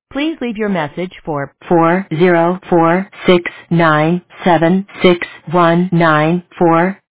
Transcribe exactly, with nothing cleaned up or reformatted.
Please leave your message for four zero four six nine seven six one nine four.